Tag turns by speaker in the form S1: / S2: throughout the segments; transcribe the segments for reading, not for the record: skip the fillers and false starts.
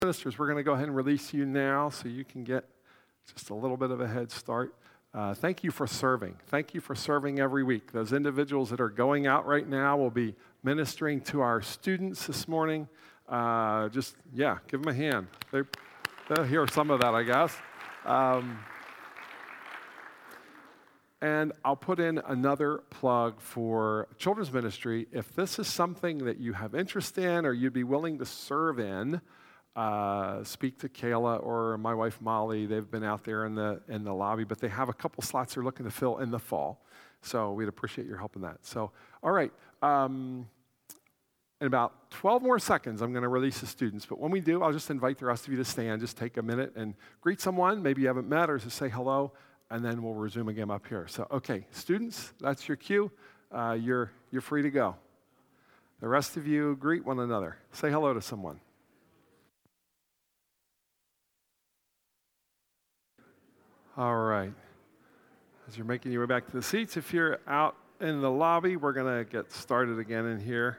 S1: Ministers, we're going to go ahead and release you now so you can get just a little bit of a head start. Thank you for serving. Thank you for serving every week. Those individuals that are going out right now will be ministering to our students this morning. Give them a hand. They'll hear some of that, I guess. And I'll put in another plug for children's ministry. If this is something that you have interest in or you'd be willing to serve in, speak to Kayla or my wife Molly. They've been out there in the lobby, but they have a couple slots they're looking to fill in the fall. So we'd appreciate your help in that. So, all right. In about 12 more seconds, I'm going to release the students. But when we do, I'll just invite the rest of you to stand. Just take a minute and greet someone. Maybe you haven't met or just say hello, and then we'll resume again up here. So, okay, students, that's your cue. You're free to go. The rest of you, greet one another. Say hello to someone. All right. As you're making your way back to the seats, if you're out in the lobby, we're going to get started again in here.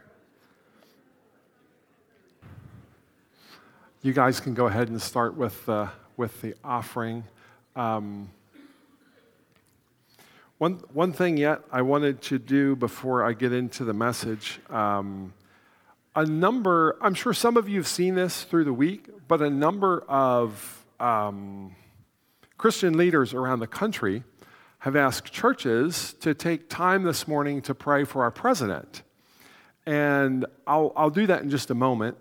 S1: You guys can go ahead and start with the offering. One thing yet I wanted to do before I get into the message, I'm sure some of you have seen this through the week, but a number of Christian leaders around the country have asked churches to take time this morning to pray for our president. And I'll do that in just a moment.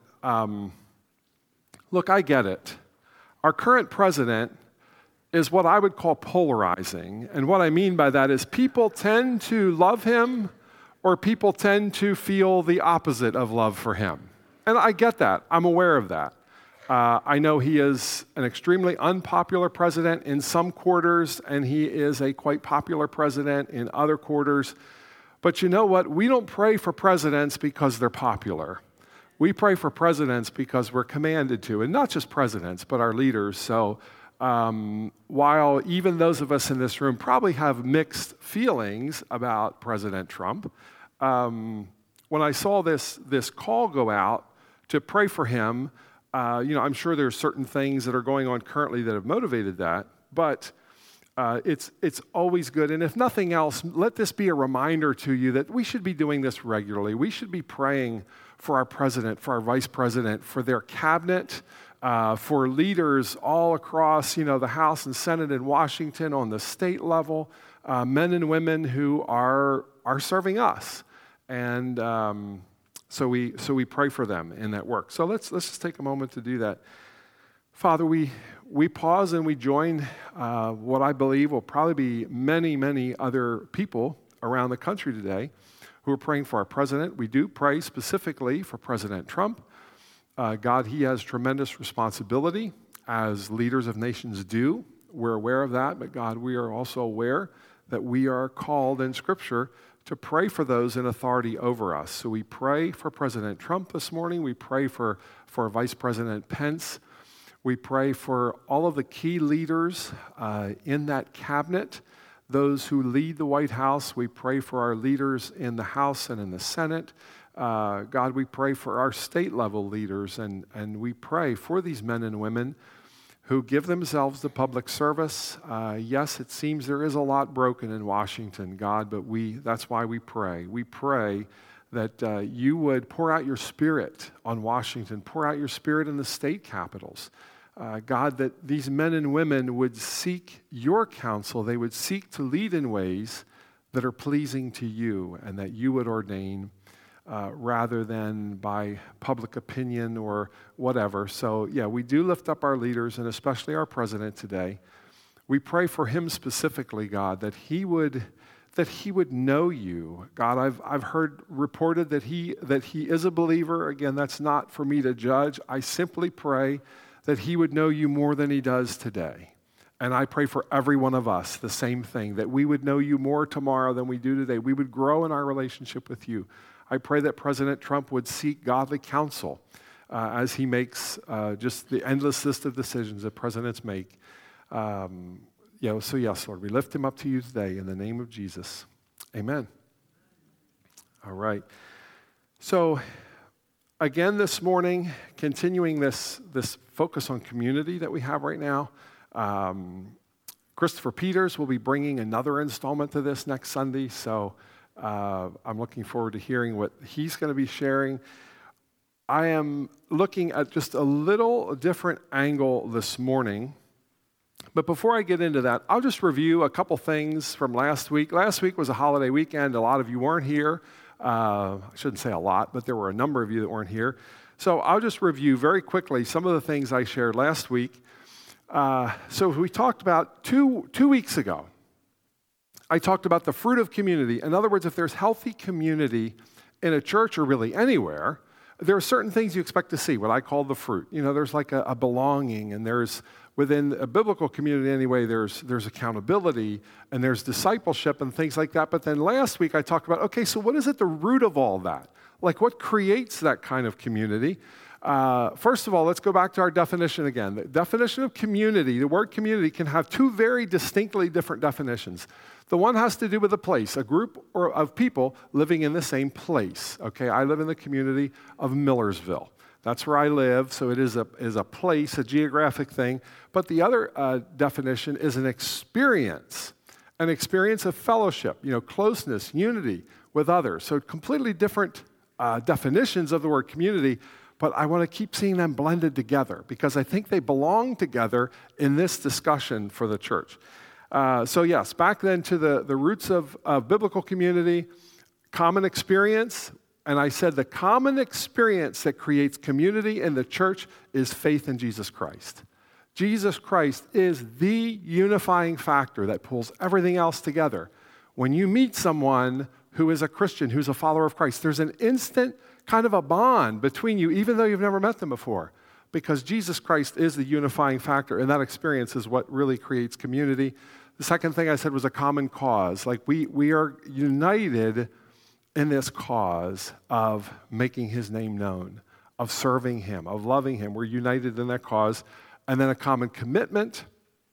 S1: Look, I get it. Our current president is what I would call polarizing. And what I mean by that is people tend to love him or people tend to feel the opposite of love for him. And I get that. I'm aware of that. I know he is an extremely unpopular president in some quarters, and he is a quite popular president in other quarters. But you know what? We don't pray for presidents because they're popular. We pray for presidents because we're commanded to, and not just presidents, but our leaders. So while even those of us in this room probably have mixed feelings about President Trump, when I saw this call go out to pray for him, I'm sure there's certain things that are going on currently that have motivated that, but it's always good. And if nothing else, let this be a reminder to you that we should be doing this regularly. We should be praying for our president, for our vice president, for their cabinet, for leaders all across, the House and Senate in Washington, on the state level, men and women who are serving us. And So we pray for them in that work. So let's just take a moment to do that. Father, we pause and we join what I believe will probably be many, many other people around the country today who are praying for our president. We do pray specifically for President Trump. God, he has tremendous responsibility, as leaders of nations do. We're aware of that, but God, we are also aware that we are called in Scripture to pray for those in authority over us. So we pray for President Trump this morning. We pray for Vice President Pence. We pray for all of the key leaders in that cabinet, those who lead the White House. We pray for our leaders in the House and in the Senate. God, we pray for our state-level leaders, and we pray for these men and women who give themselves to public service. Yes, it seems there is a lot broken in Washington, God, but that's why we pray. We pray that you would pour out your Spirit on Washington, pour out your Spirit in the state capitals. God, that these men and women would seek your counsel. They would seek to lead in ways that are pleasing to you, and that you would ordain rather than by public opinion or whatever. So, we do lift up our leaders, and especially our president today. We pray for him specifically, God, that he would know you. God, I've heard reported that he is a believer. Again, that's not for me to judge. I simply pray that he would know you more than he does today. And I pray for every one of us the same thing, that we would know you more tomorrow than we do today. We would grow in our relationship with you. I pray that President Trump would seek godly counsel as he makes just the endless list of decisions that presidents make. So yes, Lord, we lift him up to you today in the name of Jesus. Amen. All right. So again this morning, continuing this focus on community that we have right now. Christopher Peters will be bringing another installment to this next Sunday, so I'm looking forward to hearing what he's going to be sharing. I am looking at just a little different angle this morning. But before I get into that, I'll just review a couple things from last week. Last week was a holiday weekend. A lot of you weren't here. I shouldn't say a lot, but there were a number of you that weren't here. So I'll just review very quickly some of the things I shared last week. So we talked about two weeks ago. I talked about the fruit of community. In other words, if there's healthy community in a church or really anywhere, there are certain things you expect to see, what I call the fruit. You know, there's like a belonging, and there's, within a biblical community anyway, there's accountability, and there's discipleship and things like that. But then last week I talked about, okay, so what is at the root of all that? Like what creates that kind of community? First of all, let's go back to our definition again. The definition of community, the word community can have two very distinctly different definitions. The one has to do with a place, a group of people living in the same place. Okay, I live in the community of Millersville. That's where I live, so it is a place, a geographic thing. But the other definition is an experience of fellowship, closeness, unity with others. So completely different definitions of the word community, but I want to keep seeing them blended together because I think they belong together in this discussion for the church. So yes, back then to the roots of biblical community, common experience. And I said the common experience that creates community in the church is faith in Jesus Christ. Jesus Christ is the unifying factor that pulls everything else together. When you meet someone who is a Christian, who's a follower of Christ, there's an instant kind of a bond between you, even though you've never met them before, because Jesus Christ is the unifying factor, and that experience is what really creates community. The second thing I said was a common cause. Like we are united in this cause of making his name known, of serving him, of loving him. We're united in that cause. And then a common commitment.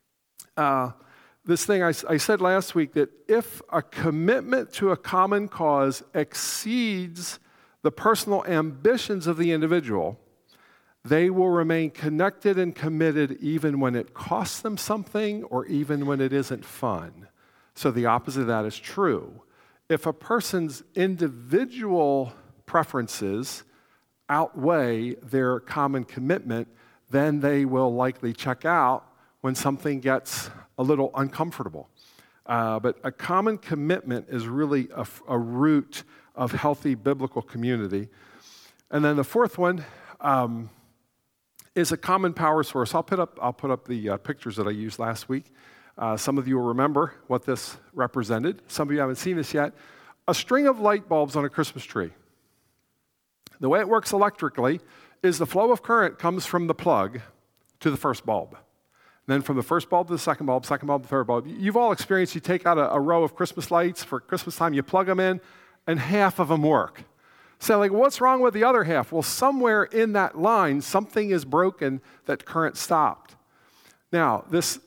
S1: This thing I said last week, that if a commitment to a common cause exceeds the personal ambitions of the individual, they will remain connected and committed even when it costs them something or even when it isn't fun. So the opposite of that is true. If a person's individual preferences outweigh their common commitment, then they will likely check out when something gets a little uncomfortable. But a common commitment is really a root of healthy biblical community. And then the fourth one is a common power source. I'll put up the pictures that I used last week. Some of you will remember what this represented. Some of you haven't seen this yet. A string of light bulbs on a Christmas tree. The way it works electrically is the flow of current comes from the plug to the first bulb. Then from the first bulb to the second bulb, to the third bulb. You've all experienced, you take out a row of Christmas lights for Christmas time, you plug them in, and half of them work. So what's wrong with the other half? Well, somewhere in that line, something is broken that current stopped. Now,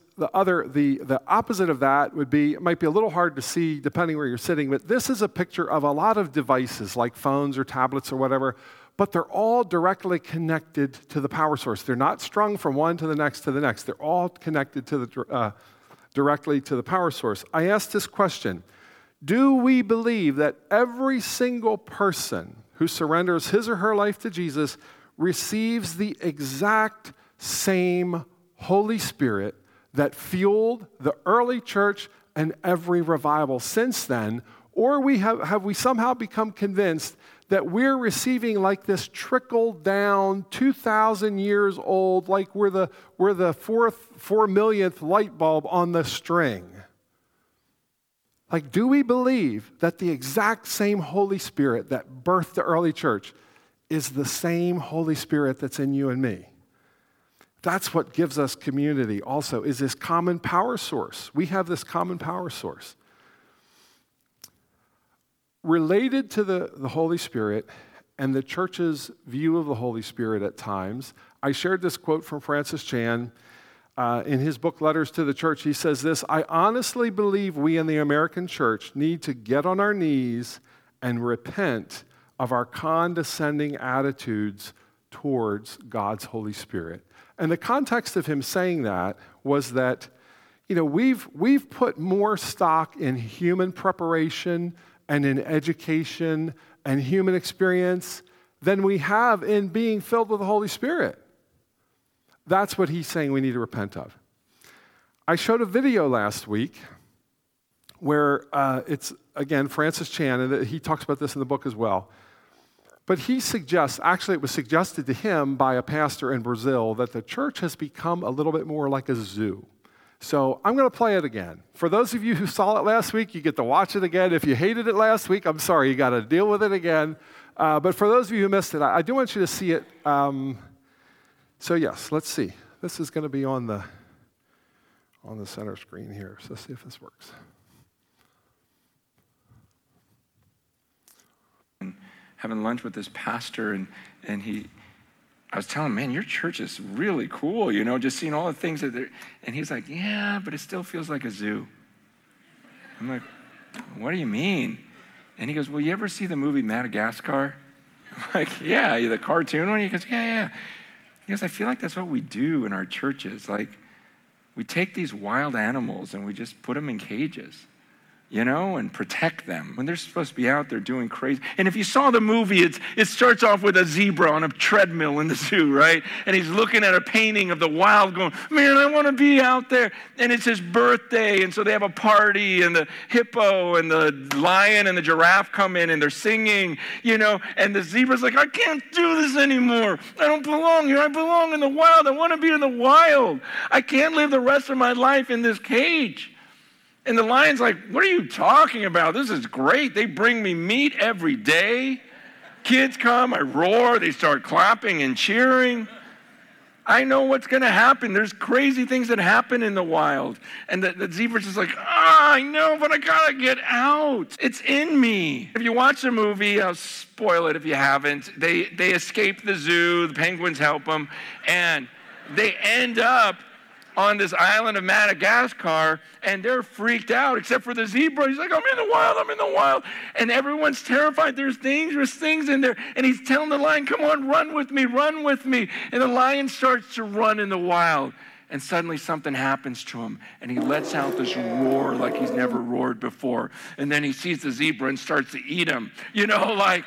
S1: the opposite of that would be, it might be a little hard to see depending where you're sitting, but this is a picture of a lot of devices like phones or tablets or whatever, but they're all directly connected to the power source. They're not strung from one to the next to the next. They're all connected to directly to the power source. I asked this question: do we believe that every single person who surrenders his or her life to Jesus receives the exact same Holy Spirit that fueled the early church and every revival since then? Or have we somehow become convinced that we're receiving like this trickle down, 2,000 years old, like we're the 4 millionth light bulb on the string? Like, do we believe that the exact same Holy Spirit that birthed the early church is the same Holy Spirit that's in you and me? That's what gives us community also, is this common power source. We have this common power source. Related to the Holy Spirit and the church's view of the Holy Spirit at times, I shared this quote from Francis Chan in his book, Letters to the Church. He says this: I honestly believe we in the American church need to get on our knees and repent of our condescending attitudes towards God's Holy Spirit. And the context of him saying that was that, we've put more stock in human preparation and in education and human experience than we have in being filled with the Holy Spirit. That's what he's saying we need to repent of. I showed a video last week where it's, again, Francis Chan, and he talks about this in the book as well. But he suggests, actually it was suggested to him by a pastor in Brazil, that the church has become a little bit more like a zoo. So I'm going to play it again. For those of you who saw it last week, you get to watch it again. If you hated it last week, I'm sorry, you got to deal with it again. But for those of you who missed it, I do want you to see it. So yes, let's see. This is going to be on the center screen here. So let's see if this works.
S2: Having lunch with this pastor, and I was telling him, man, your church is really cool, just seeing all the things that they're, and he's like, yeah, but it still feels like a zoo. I'm like, what do you mean? And he goes, well, you ever see the movie Madagascar? I'm like, yeah, the cartoon one? He goes, yeah. He goes, I feel like that's what we do in our churches. Like, we take these wild animals and we just put them in cages, and protect them when they're supposed to be out there doing crazy. And if you saw the movie, it starts off with a zebra on a treadmill in the zoo, right? And he's looking at a painting of the wild going, man, I want to be out there. And it's his birthday, and so they have a party, and the hippo and the lion and the giraffe come in, and they're singing, and the zebra's like, I can't do this anymore. I don't belong here. I belong in the wild. I want to be in the wild. I can't live the rest of my life in this cage. And the lion's like, what are you talking about? This is great. They bring me meat every day. Kids come, I roar, they start clapping and cheering. I know what's going to happen. There's crazy things that happen in the wild. And the zebra's just like, I know, but I got to get out. It's in me. If you watch the movie, I'll spoil it if you haven't. They escape the zoo. The penguins help them. And they end up on this island of Madagascar, and they're freaked out, except for the zebra. He's like, I'm in the wild. And everyone's terrified. There's dangerous things in there. And he's telling the lion, come on, run with me. And the lion starts to run in the wild. And suddenly something happens to him, and he lets out this roar like he's never roared before. And then he sees the zebra and starts to eat him. Like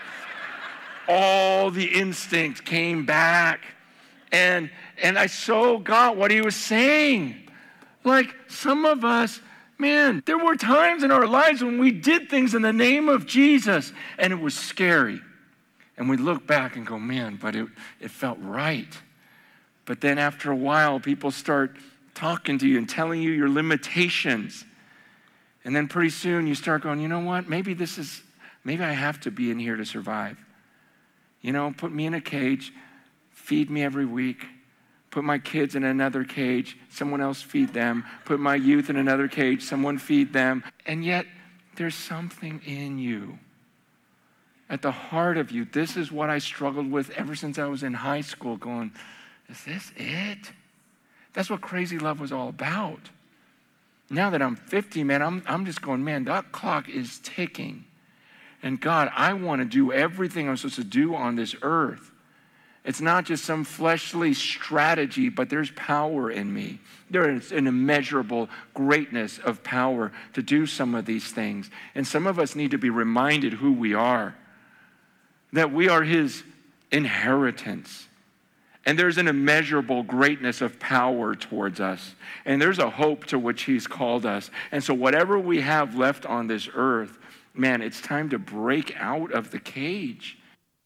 S2: all the instincts came back. And I so got what he was saying. Like some of us, man, there were times in our lives when we did things in the name of Jesus and it was scary. And we look back and go, man, but it felt right. But then after a while, people start talking to you and telling you your limitations. And then pretty soon you start going, you know what? Maybe I have to be in here to survive. Put me in a cage. Feed me every week. Put my kids in another cage. Someone else feed them. Put my youth in another cage. Someone feed them. And yet, there's something in you. At the heart of you, this is what I struggled with ever since I was in high school, going, is this it? That's what crazy love was all about. Now that I'm 50, man, I'm just going, man, that clock is ticking. And God, I want to do everything I'm supposed to do on this earth. It's not just some fleshly strategy, but there's power in me. There is an immeasurable greatness of power to do some of these things. And some of us need to be reminded who we are, that we are his inheritance. And there's an immeasurable greatness of power towards us. And there's a hope to which he's called us. And so whatever we have left on this earth, man, it's time to break out of the cage.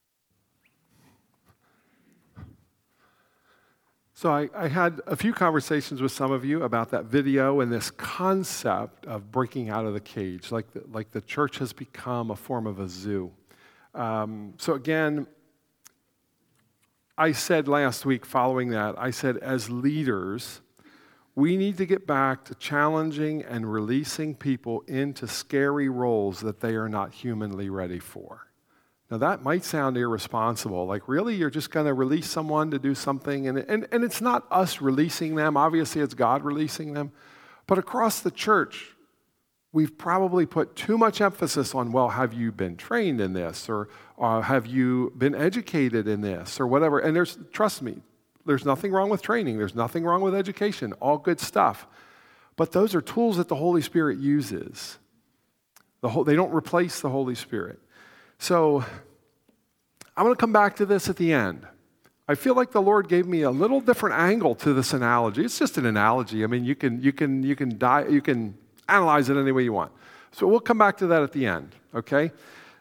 S1: So I had a few conversations with some of you about that video and this concept of breaking out of the cage, like the church has become a form of a zoo. So again, I said last week following that, I said as leaders, we need to get back to challenging and releasing people into scary roles that they are not humanly ready for. Now, that might sound irresponsible. Like, really? You're just going to release someone to do something? And it's not us releasing them. Obviously, it's God releasing them. But across the church, we've probably put too much emphasis on, well, have you been trained in this? Or have you been educated in this? Or whatever. And trust me, there's nothing wrong with training. There's nothing wrong with education. All good stuff. But those are tools that the Holy Spirit uses. They don't replace the Holy Spirit. So I'm going to come back to this at the end. I feel like the Lord gave me a little different angle to this analogy. It's just an analogy. I mean, you can analyze it any way you want. So we'll come back to that at the end, okay?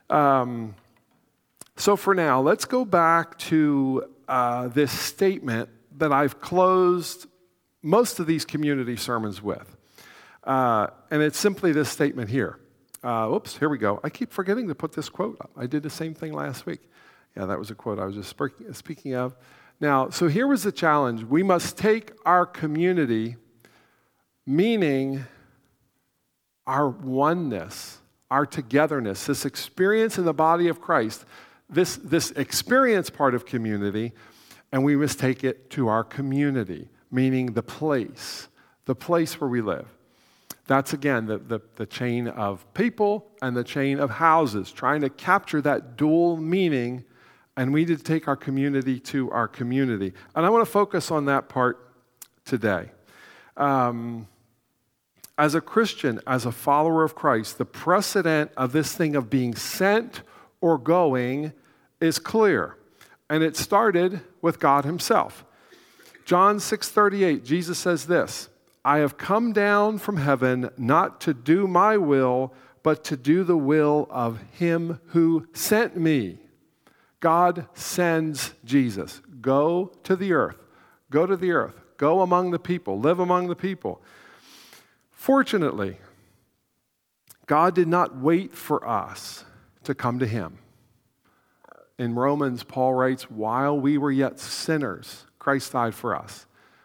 S1: So for now, let's go back to this statement that I've closed most of these community sermons with. And it's simply this statement here. Here we go. I keep forgetting to put this quote up. I did the same thing last week. Yeah, that was a quote I was just speaking of. Now, so here was the challenge. We must take our community, meaning our oneness, our togetherness, this experience in the body of Christ, this experience part of community, and we must take it to our community, meaning the place where we live. That's, again, the chain of people and the chain of houses, trying to capture that dual meaning, and we need to take our community to our community. And I want to focus on that part today. As a Christian, as a follower of Christ, the precedent of this thing of being sent or going is clear. And it started with God himself. John 6:38, Jesus says this, I have come down from heaven not to do my will, but to do the will of him who sent me. God sends Jesus. Go to the earth. Go to the earth. Go among the people. Live among the people. Fortunately, God did not wait for us to come to him. In Romans, Paul writes, while we were yet sinners, Christ died for us.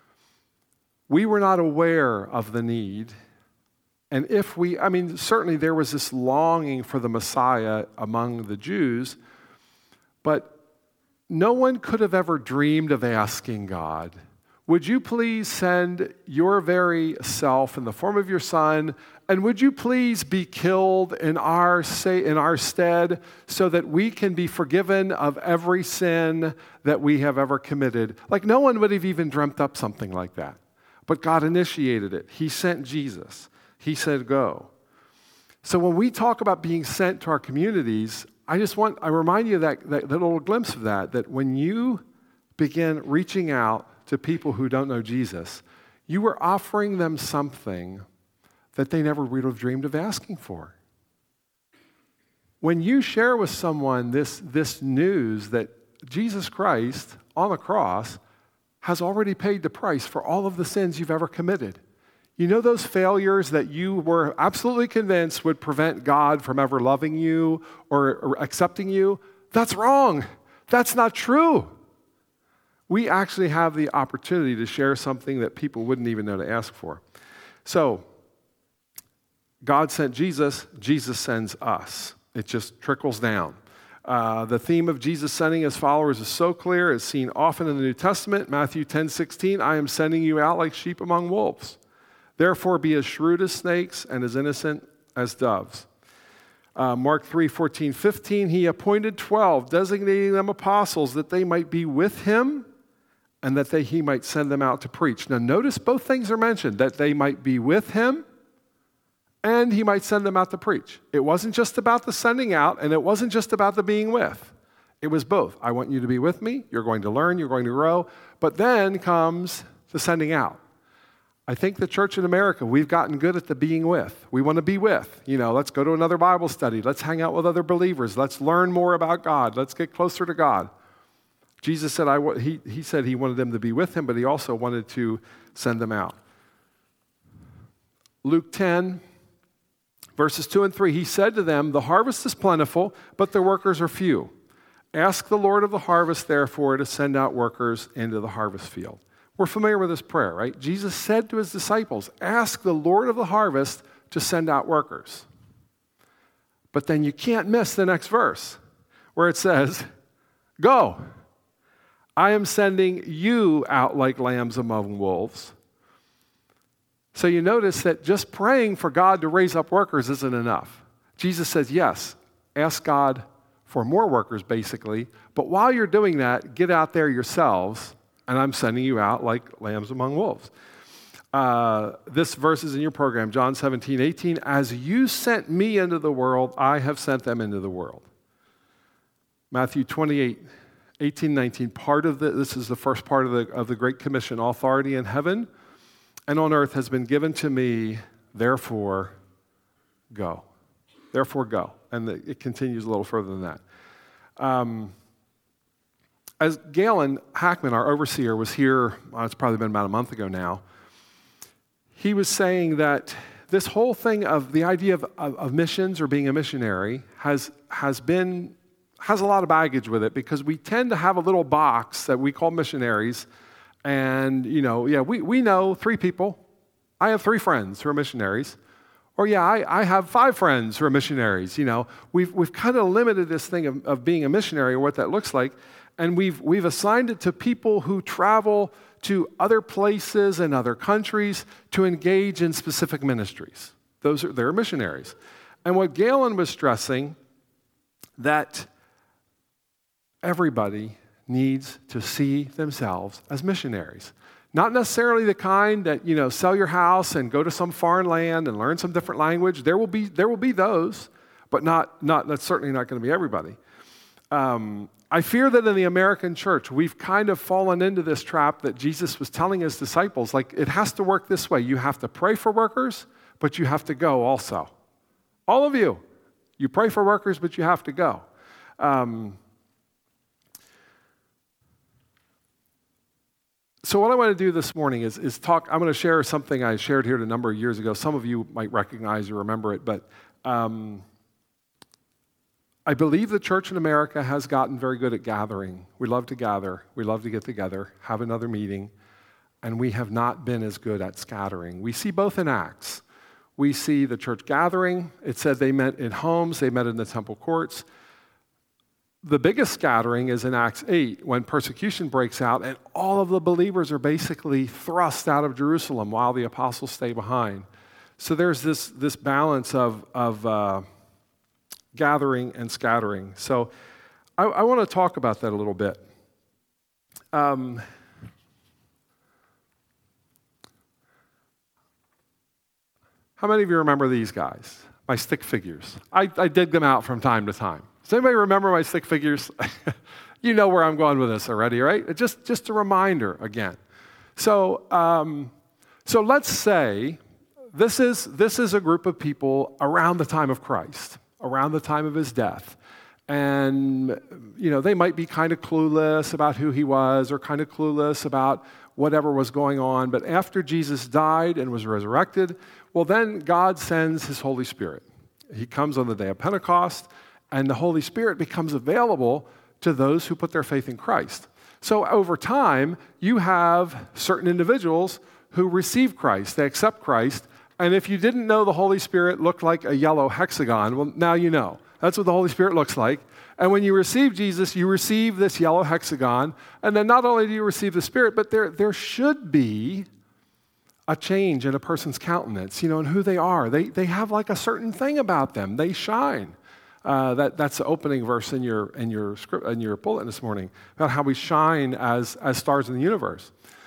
S1: We were not aware of the need. And certainly there was this longing for the Messiah among the Jews, but no one could have ever dreamed of asking God, would you please send your very self in the form of your Son, and would you please be killed in our stead so that we can be forgiven of every sin that we have ever committed? Like, no one would have even dreamt up something like that. But God initiated it. He sent Jesus. He said, go. So when we talk about being sent to our communities, I remind you of that little glimpse of that when you begin reaching out to people who don't know Jesus, you were offering them something that they never would have dreamed of asking for. When you share with someone this news that Jesus Christ on the cross has already paid the price for all of the sins you've ever committed. You know those failures that you were absolutely convinced would prevent God from ever loving you or accepting you? That's wrong. That's not true. We actually have the opportunity to share something that people wouldn't even know to ask for. So, God sent Jesus, Jesus sends us. It just trickles down. The theme of Jesus sending his followers is so clear. It's seen often in the New Testament. Matthew 10:16, I am sending you out like sheep among wolves. Therefore be as shrewd as snakes and as innocent as doves. Mark 3:14, 15, he appointed 12, designating them apostles that they might be with him and that he might send them out to preach. Now notice both things are mentioned, that they might be with him and he might send them out to preach. It wasn't just about the sending out, and it wasn't just about the being with. It was both. I want you to be with me. You're going to learn. You're going to grow. But then comes the sending out. I think the church in America, we've gotten good at the being with. We want to be with. Let's go to another Bible study. Let's hang out with other believers. Let's learn more about God. Let's get closer to God. Jesus said he said he wanted them to be with him, but he also wanted to send them out. Luke 10, verses 2 and 3, he said to them, the harvest is plentiful, but the workers are few. Ask the Lord of the harvest, therefore, to send out workers into the harvest field. We're familiar with this prayer, right? Jesus said to his disciples, ask the Lord of the harvest to send out workers. But then you can't miss the next verse where it says, go. I am sending you out like lambs among wolves. So you notice that just praying for God to raise up workers isn't enough. Jesus says, yes, ask God for more workers, basically. But while you're doing that, get out there yourselves, and I'm sending you out like lambs among wolves. This verse is in your program, John 17:18. As you sent me into the world, I have sent them into the world. Matthew 28:18-19. This is the first part of the Great Commission. All authority in heaven and on earth has been given to me, therefore go. Therefore go. And it continues a little further than that. As Galen Hackman, our overseer, was here, it's probably been about a month ago now, he was saying that this whole thing of the idea of missions or being a missionary has a lot of baggage with it, because we tend to have a little box that we call missionaries. And, we know 3 people. I have 3 friends who are missionaries. Or, I have 5 friends who are missionaries. We've kind of limited this thing of being a missionary, or what that looks like. And we've assigned it to people who travel to other places and other countries to engage in specific ministries. They're missionaries. And what Galen was stressing, that everybody needs to see themselves as missionaries. Not necessarily the kind that, sell your house and go to some foreign land and learn some different language. There will be those, but that's certainly not going to be everybody. I fear that in the American church, we've kind of fallen into this trap that Jesus was telling his disciples, like, it has to work this way. You have to pray for workers, but you have to go also. All of you. You pray for workers, but you have to go. So what I want to do this morning is talk. I'm going to share something I shared here a number of years ago. Some of you might recognize or remember it, but I believe the church in America has gotten very good at gathering. We love to gather. We love to get together, have another meeting, and we have not been as good at scattering. We see both in Acts. We see the church gathering. It said they met in homes. They met in the temple courts. The biggest scattering is in Acts 8, when persecution breaks out and all of the believers are basically thrust out of Jerusalem while the apostles stay behind. So there's this balance of gathering and scattering. So I want to talk about that a little bit. How many of you remember these guys? My stick figures. I dig them out from time to time. Does anybody remember my stick figures? You know where I'm going with this already, right? Just a reminder again. So let's say this is a group of people around the time of Christ, around the time of his death. And, they might be kind of clueless about who he was, or kind of clueless about whatever was going on. But after Jesus died and was resurrected, well, then God sends his Holy Spirit. He comes on the day of Pentecost, and the Holy Spirit becomes available to those who put their faith in Christ. So over time, you have certain individuals who receive Christ. They accept Christ. And if you didn't know the Holy Spirit looked like a yellow hexagon, well, now you know. That's what the Holy Spirit looks like. And when you receive Jesus, you receive this yellow hexagon. And then not only do you receive the Spirit, but there should be a change in a person's countenance, and who they are. They have like a certain thing about them. They shine. That's the opening verse in your script, in your bulletin this morning, about how we shine as stars in the universe.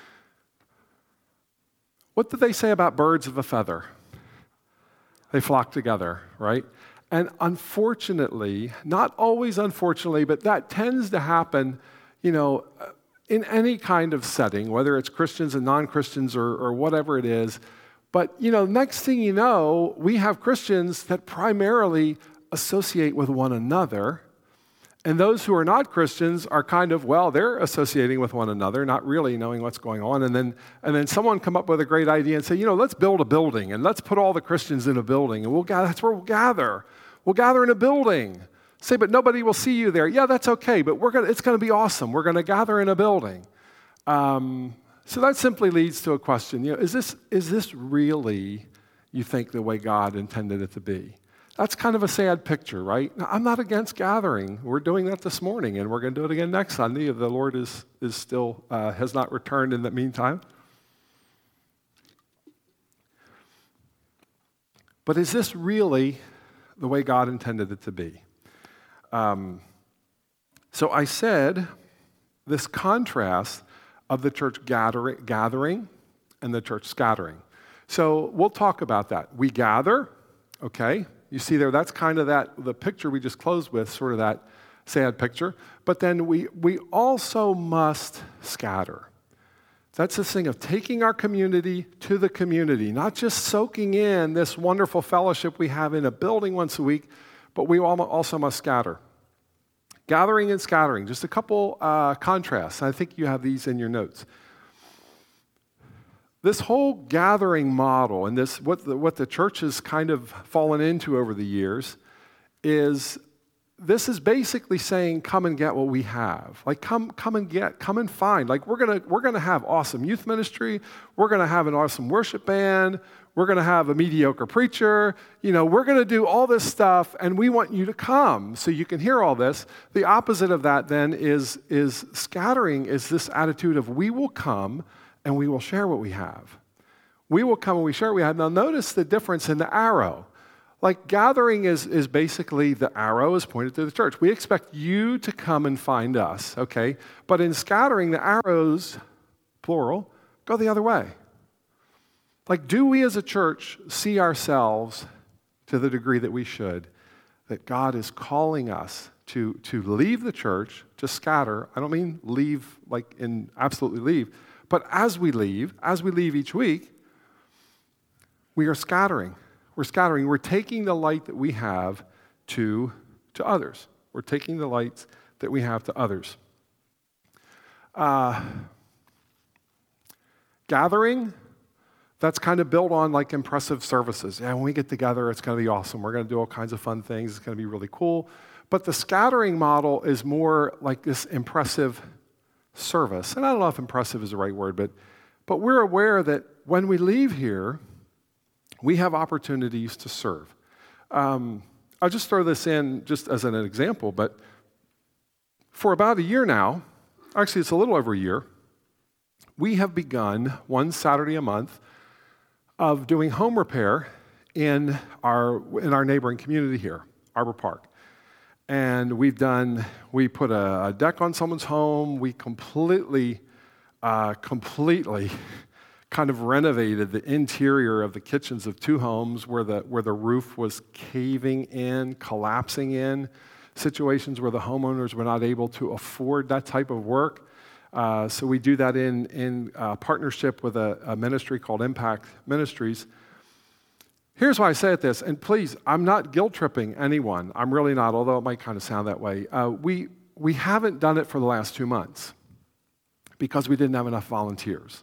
S1: What did they say about birds of a feather? They flock together, right? And unfortunately, not always unfortunately, but that tends to happen, in any kind of setting, whether it's Christians and non-Christians or whatever it is. But, next thing you know, we have Christians that primarily associate with one another. And those who are not Christians are kind of, they're associating with one another, not really knowing what's going on. And then someone come up with a great idea and say, let's build a building and let's put all the Christians in a building and that's where we'll gather. We'll gather in a building. Say, but nobody will see you there. Yeah, that's okay, but it's going to be awesome. We're going to gather in a building. So that simply leads to a question. Is this really, you think, the way God intended it to be? That's kind of a sad picture, right? Now, I'm not against gathering. We're doing that this morning, and we're going to do it again next Sunday if the Lord is still has not returned in the meantime. But is this really the way God intended it to be? So I said this contrast of the church gathering and the church scattering. So we'll talk about that. We gather, okay? You see there, that's kind of the picture we just closed with, sort of that sad picture. But then we also must scatter. That's this thing of taking our community to the community, not just soaking in this wonderful fellowship we have in a building once a week, but we also must scatter. Gathering and scattering, just a couple contrasts. I think you have these in your notes. This whole gathering model and this what the church has kind of fallen into over the years is this is basically saying, come and get what we have. Like, come and find. Like, we're gonna have awesome youth ministry. We're gonna have an awesome worship band. We're gonna have a mediocre preacher. We're gonna do all this stuff, and we want you to come so you can hear all this. The opposite of that then is scattering. Is this attitude of we will come and we will share what we have. We will come and we share what we have. Now, notice the difference in the arrow. Like, gathering is basically the arrow is pointed to the church. We expect you to come and find us, okay? But in scattering, the arrows, plural, go the other way. Like, do we as a church see ourselves to the degree that we should, that God is calling us to leave the church, to scatter? I don't mean leave like in absolutely leave, but as we leave each week, we are scattering. We're scattering. We're taking the light that we have to others. We're taking the lights that we have to others. Gathering, that's kind of built on like impressive services. Yeah, when we get together, it's going to be awesome. We're going to do all kinds of fun things. It's going to be really cool. But the scattering model is more like this impressive service. And I don't know if impressive is the right word, but we're aware that when we leave here, we have opportunities to serve. I'll just throw this in just as an example, but for about a year now, actually it's a little over a year, we have begun one Saturday a month of doing home repair in our neighboring community here, Arbor Park. And we put a deck on someone's home. We completely kind of renovated the interior of the kitchens of two homes where the roof was caving in, collapsing in, situations where the homeowners were not able to afford that type of work. So we do that in partnership with a ministry called Impact Ministries. Here's why I say this, and please, I'm not guilt-tripping anyone. I'm really not, although it might kind of sound that way. We haven't done it for the last 2 months because we didn't have enough volunteers.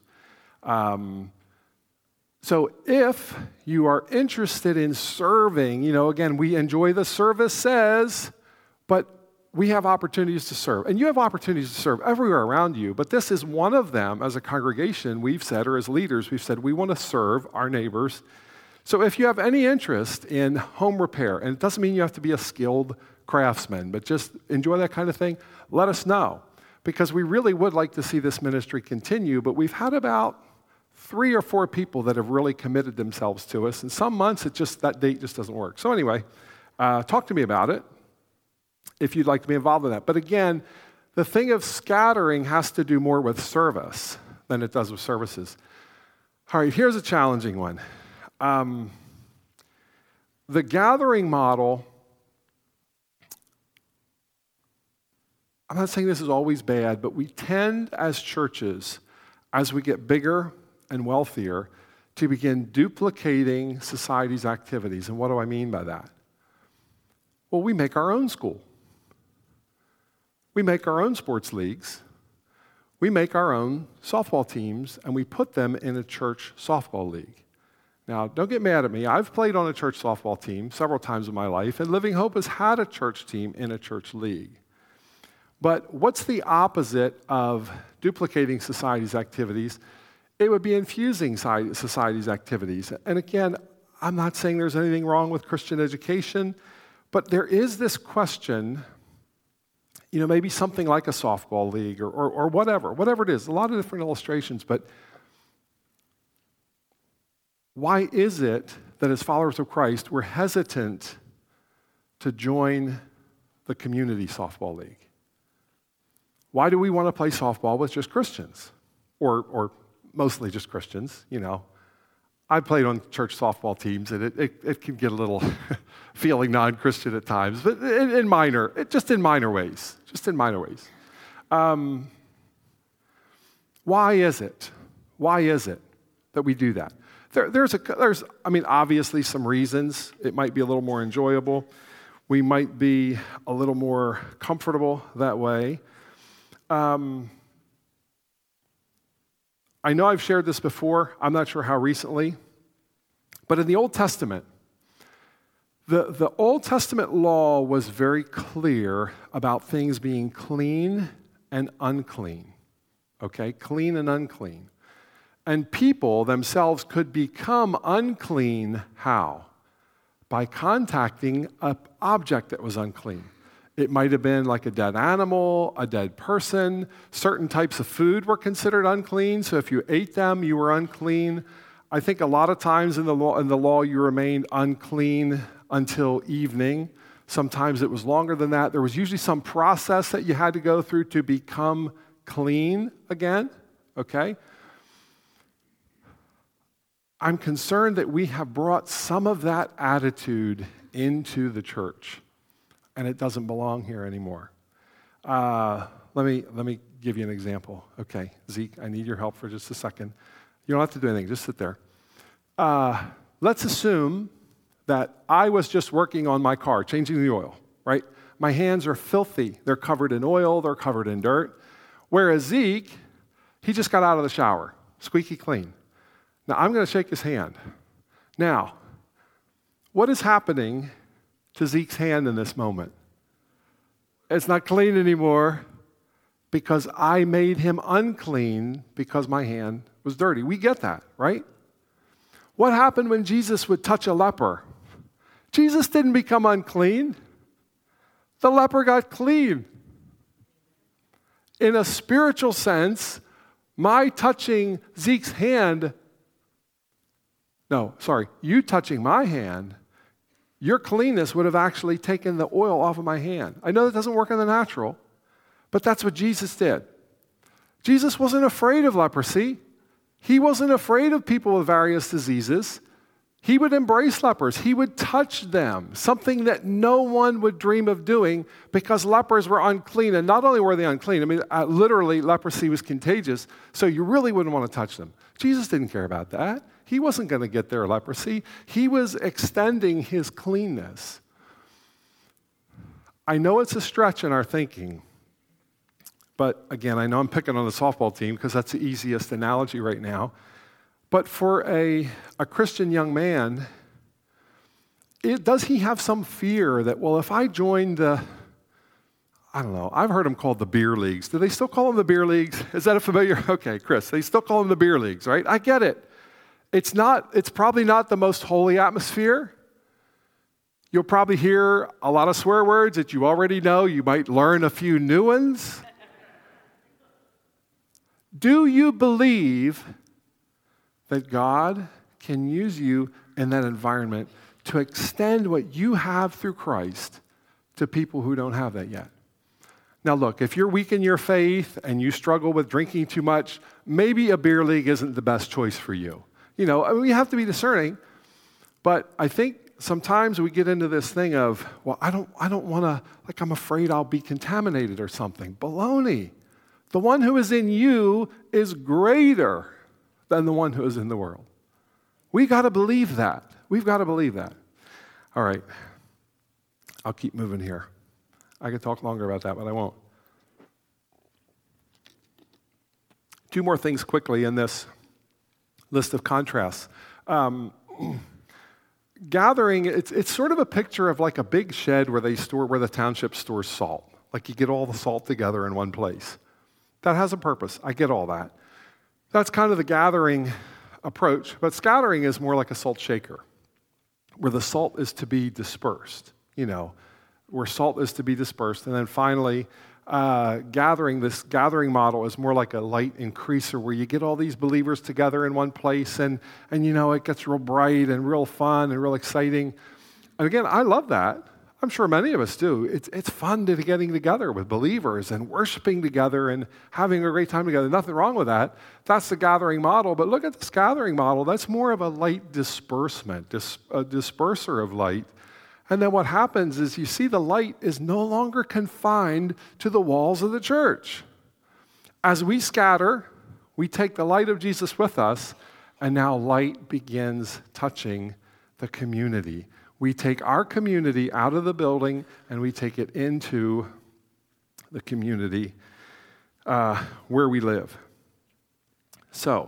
S1: So if you are interested in serving, again, we enjoy the service says, but we have opportunities to serve. And you have opportunities to serve everywhere around you, but this is one of them. As a congregation, we've said, or as leaders, we've said, we want to serve our neighbors. So if you have any interest in home repair, and it doesn't mean you have to be a skilled craftsman, but just enjoy that kind of thing, let us know. Because we really would like to see this ministry continue, but we've had about 3 or 4 people that have really committed themselves to us. And some months, that date just doesn't work. So anyway, talk to me about it if you'd like to be involved in that. But again, the thing of scattering has to do more with service than it does with services. All right, here's a challenging one. The gathering model, I'm not saying this is always bad, but we tend as churches, as we get bigger and wealthier, to begin duplicating society's activities. And what do I mean by that? Well, we make our own school. We make our own sports leagues. We make our own softball teams, and we put them in a church softball league. Now, don't get mad at me. I've played on a church softball team several times in my life, and Living Hope has had a church team in a church league. But what's the opposite of duplicating society's activities? It would be infusing society's activities. And again, I'm not saying there's anything wrong with Christian education, but there is this question, maybe something like a softball league or whatever it is, a lot of different illustrations, but why is it that as followers of Christ, we're hesitant to join the community softball league. Why do we want to play softball with just Christians? Or mostly just Christians, you know. I played on church softball teams, and it can get a little feeling non-Christian at times, but in minor ways. Why is it? Why is it that we do that? There's obviously some reasons. It might be a little more enjoyable. We might be a little more comfortable that way. I know I've shared this before. I'm not sure how recently. But in the Old Testament, the Old Testament law was very clear about things being clean and unclean. Okay? Clean and unclean. And people themselves could become unclean how? By contacting an object that was unclean. It might have been like a dead animal, a dead person. Certain types of food were considered unclean, so if you ate them, you were unclean. I think a lot of times in the law you remained unclean until evening. Sometimes it was longer than that. There was usually some process that you had to go through to become clean again, okay? I'm concerned that we have brought some of that attitude into the church, and it doesn't belong here anymore. Let me give you an example. Okay, Zeke, I need your help for just a second. You don't have to do anything, just sit there. Let's assume that I was just working on my car, changing the oil, right? My hands are filthy. They're covered in oil, they're covered in dirt. Whereas Zeke, he just got out of the shower, squeaky clean. Now, I'm going to shake his hand. Now, what is happening to Zeke's hand in this moment? It's not clean anymore because I made him unclean because my hand was dirty. We get that, right? What happened when Jesus would touch a leper? Jesus didn't become unclean. The leper got clean. In a spiritual sense, my touching Zeke's hand, you touching my hand, your cleanness would have actually taken the oil off of my hand. I know that doesn't work in the natural, but that's what Jesus did. Jesus wasn't afraid of leprosy. He wasn't afraid of people with various diseases. He would embrace lepers. He would touch them, something that no one would dream of doing because lepers were unclean. And not only were they unclean, literally leprosy was contagious, so you really wouldn't want to touch them. Jesus didn't care about that. He wasn't going to get their leprosy. He was extending his cleanness. I know it's a stretch in our thinking, but again, I know I'm picking on the softball team because that's the easiest analogy right now. But for a Christian young man, does he have some fear that, well, if I joined I've heard them called the beer leagues. Do they still call them the beer leagues? Is that a familiar? Okay, Chris, they still call them the beer leagues, right? I get it. It's probably not the most holy atmosphere. You'll probably hear a lot of swear words that you already know. You might learn a few new ones. Do you believe that God can use you in that environment to extend what you have through Christ to people who don't have that yet? Now look, if you're weak in your faith and you struggle with drinking too much, maybe a beer league isn't the best choice for you. You know, we have to be discerning, but I think sometimes we get into this thing of, well, I don't want to, like I'm afraid I'll be contaminated or something. Baloney. The one who is in you is greater than the one who is in the world. We got to believe that. We've got to believe that. All right. I'll keep moving here. I could talk longer about that, but I won't. Two more things quickly in this list of contrasts. Gathering, it's sort of a picture of like a big shed where the township stores salt. Like you get all the salt together in one place. That has a purpose. I get all that. That's kind of the gathering approach, but scattering is more like a salt shaker, where the salt is to be dispersed, where salt is to be dispersed. And then finally, this gathering model is more like a light increaser where you get all these believers together in one place and it gets real bright and real fun and real exciting. And again, I love that. I'm sure many of us do. It's fun to getting together with believers and worshiping together and having a great time together. Nothing wrong with that. That's the gathering model. But look at this gathering model. That's more of a light disbursement, a disperser of light. And then what happens is you see the light is no longer confined to the walls of the church. As we scatter, we take the light of Jesus with us, and now light begins touching the community. We take our community out of the building and we take it into the community where we live. So,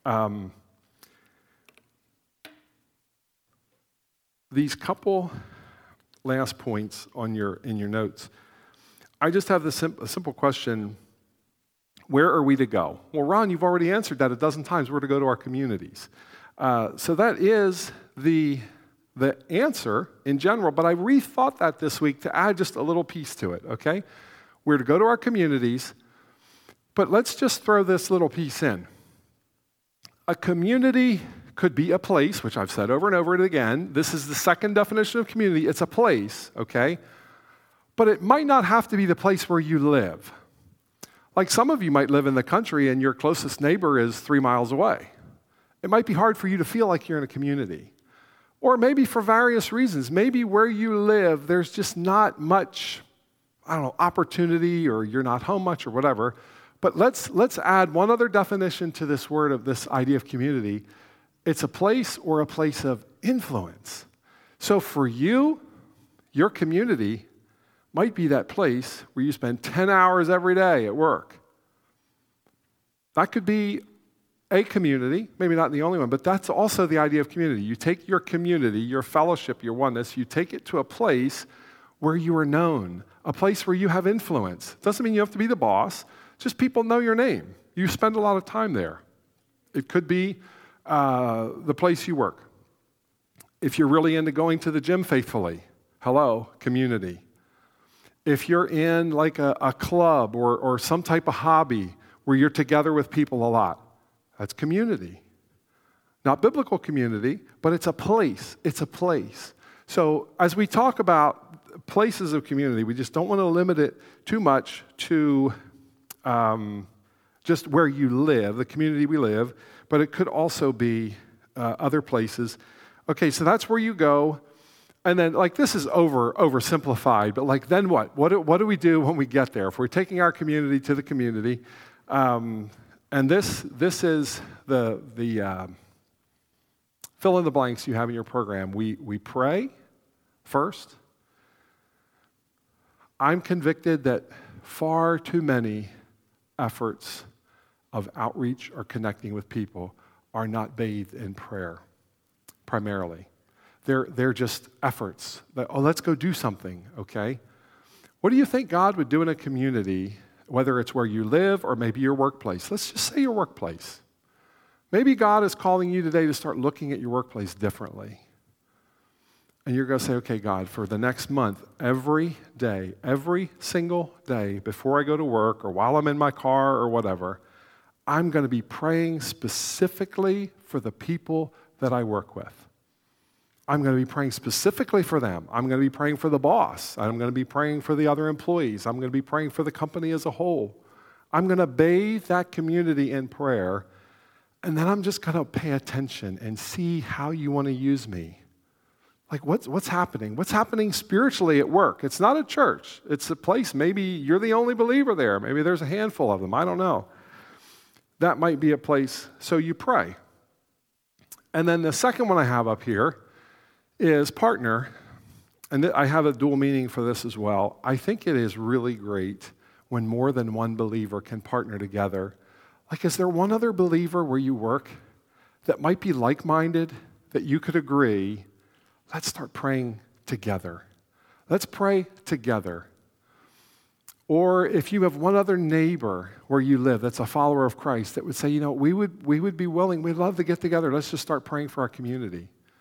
S1: these couple last points in your notes. I just have a simple question. Where are we to go? Well, Ron, you've already answered that a dozen times. We're to go to our communities. So that is the answer in general, but I rethought that this week to add just a little piece to it, okay? We're to go to our communities, but let's just throw this little piece in. A community could be a place, which I've said over and over again. This is the second definition of community. It's a place, okay? But it might not have to be the place where you live. Like some of you might live in the country and your closest neighbor is 3 miles away. It might be hard for you to feel like you're in a community. Or maybe for various reasons. Maybe where you live, there's just not much, opportunity, or you're not home much or whatever. But let's add one other definition to this word of this idea of community. It's a place or a place of influence. So for you, your community might be that place where you spend 10 hours every day at work. That could be a community, maybe not the only one, but that's also the idea of community. You take your community, your fellowship, your oneness, you take it to a place where you are known, a place where you have influence. Doesn't mean you have to be the boss, just people know your name. You spend a lot of time there. It could be the place you work. If you're really into going to the gym faithfully, hello, community. If you're in like a club or some type of hobby where you're together with people a lot, that's community. Not biblical community, but it's a place. It's a place. So as we talk about places of community, we just don't want to limit it too much to just where you live, the community we live, but it could also be other places. Okay, so that's where you go. And then, this is oversimplified, but then what? What do we do when we get there? If we're taking our community to the community, and this is the fill in the blanks you have in your program. We pray first. I'm convicted that far too many efforts of outreach or connecting with people are not bathed in prayer, primarily. They're just efforts that, let's go do something, okay? What do you think God would do in a community, whether it's where you live or maybe your workplace? Let's just say your workplace. Maybe God is calling you today to start looking at your workplace differently. And you're going to say, okay, God, for the next month, every day, every single day, before I go to work or while I'm in my car or whatever, I'm going to be praying specifically for the people that I work with. I'm going to be praying specifically for them. I'm going to be praying for the boss. I'm going to be praying for the other employees. I'm going to be praying for the company as a whole. I'm going to bathe that community in prayer, and then I'm just going to pay attention and see how you want to use me. What's happening? What's happening spiritually at work? It's not a church. It's a place. Maybe you're the only believer there. Maybe there's a handful of them. I don't know. That might be a place. So you pray. And then the second one I have up here is partner. And I have a dual meaning for this as well. I think it is really great when more than one believer can partner together. Is there one other believer where you work that might be like-minded, that you could agree, let's start praying together. Let's pray together. Or if you have one other neighbor where you live that's a follower of Christ that would say, we would be willing, we'd love to get together. Let's just start praying for our community.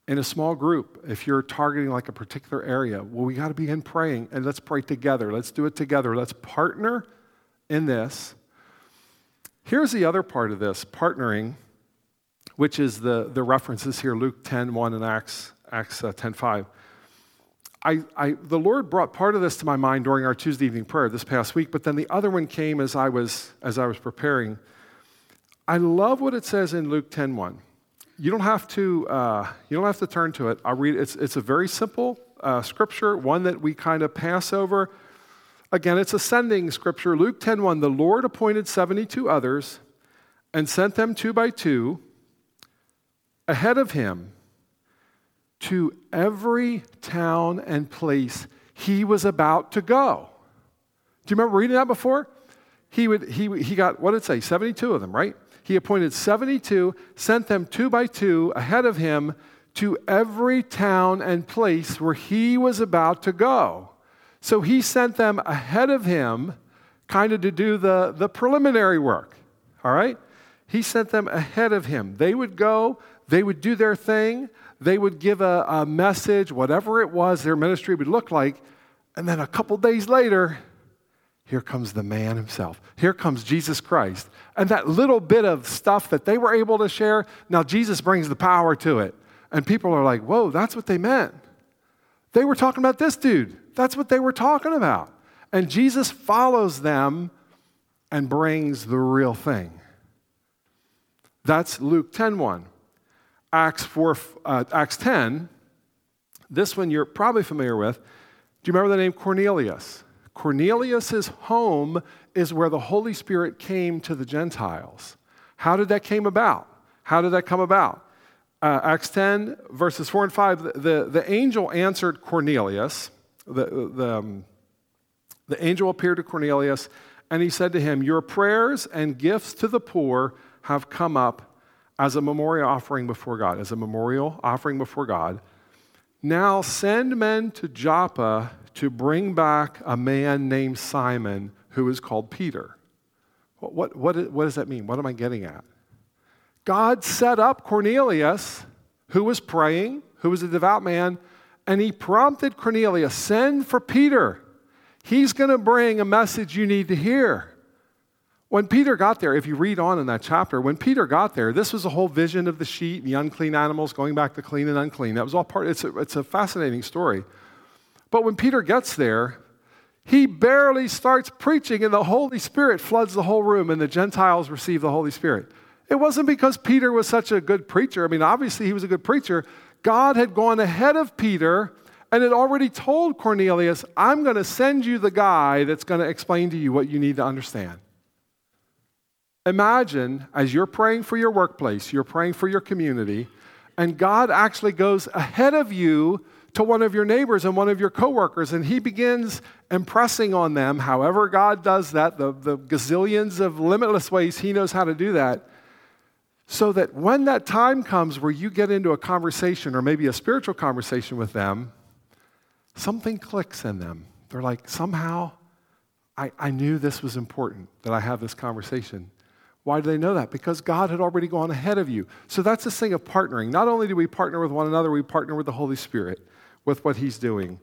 S1: in a small group, if you're targeting like a particular area, well, we got to begin praying, and let's pray together. Let's do it together. Let's partner in this. Here's the other part of this, partnering, which is the references here, Luke 10:1 and Acts 10:5. The Lord brought part of this to my mind during our Tuesday evening prayer this past week, but then the other one came as I was preparing. I love what it says in Luke 10:1. You don't have to turn to it. I'll read it. It's a very simple scripture, one that we kind of pass over. Again, it's a sending scripture. Luke 10:1. The Lord appointed 72 others and sent them 2 by 2 ahead of him to every town and place he was about to go. Do you remember reading that before? He got, what did it say? 72 of them, right? He appointed 72, sent them 2 by 2 ahead of him to every town and place where he was about to go. So he sent them ahead of him kind of to do the preliminary work, all right? He sent them ahead of him. They would go, they would do their thing, they would give a message, whatever it was their ministry would look like, and then a couple days later, here comes the man himself. Here comes Jesus Christ. And that little bit of stuff that they were able to share, now Jesus brings the power to it. And people are like, whoa, that's what they meant. They were talking about this dude. That's what they were talking about. And Jesus follows them and brings the real thing. That's Luke 10:1. Acts 10, this one you're probably familiar with. Do you remember the name Cornelius? Cornelius' home is where the Holy Spirit came to the Gentiles. How did that come about? Acts 10, verses 4 and 5, the angel answered Cornelius. The angel appeared to Cornelius, and he said to him, your prayers and gifts to the poor have come up as a memorial offering before God. Now send men to Joppa to bring back a man named Simon who is called Peter. What does that mean? What am I getting at? God set up Cornelius, who was praying, who was a devout man, and he prompted Cornelius, send for Peter. He's going to bring a message you need to hear. When Peter got there, if you read on in that chapter, when Peter got there, this was a whole vision of the sheep, the unclean animals going back to clean and unclean. That was all part, it's a fascinating story. But when Peter gets there, he barely starts preaching and the Holy Spirit floods the whole room and the Gentiles receive the Holy Spirit. It wasn't because Peter was such a good preacher. I mean, obviously he was a good preacher. God had gone ahead of Peter and had already told Cornelius, I'm going to send you the guy that's going to explain to you what you need to understand. Imagine as you're praying for your workplace, you're praying for your community, and God actually goes ahead of you to one of your neighbors and one of your coworkers, and he begins impressing on them, however God does that, the gazillions of limitless ways he knows how to do that, so that when that time comes where you get into a conversation or maybe a spiritual conversation with them, something clicks in them. They're like, somehow, I knew this was important, that I have this conversation. Why do they know that? Because God had already gone ahead of you. So that's this thing of partnering. Not only do we partner with one another, we partner with the Holy Spirit, with what he's doing.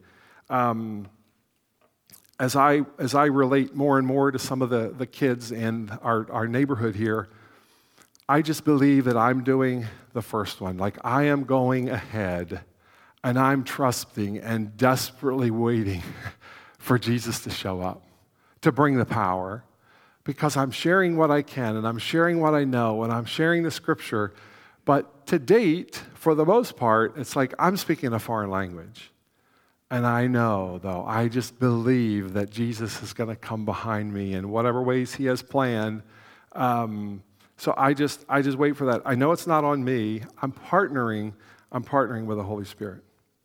S1: As I relate more and more to some of the kids in our neighborhood here, I just believe that I'm doing the first one. Like I am going ahead and I'm trusting and desperately waiting for Jesus to show up, to bring the power. Because I'm sharing what I can, and I'm sharing what I know, and I'm sharing the scripture. But to date, for the most part, it's like I'm speaking a foreign language. And I know, though, I just believe that Jesus is going to come behind me in whatever ways he has planned. So I just wait for that. I know it's not on me. I'm partnering with the Holy Spirit.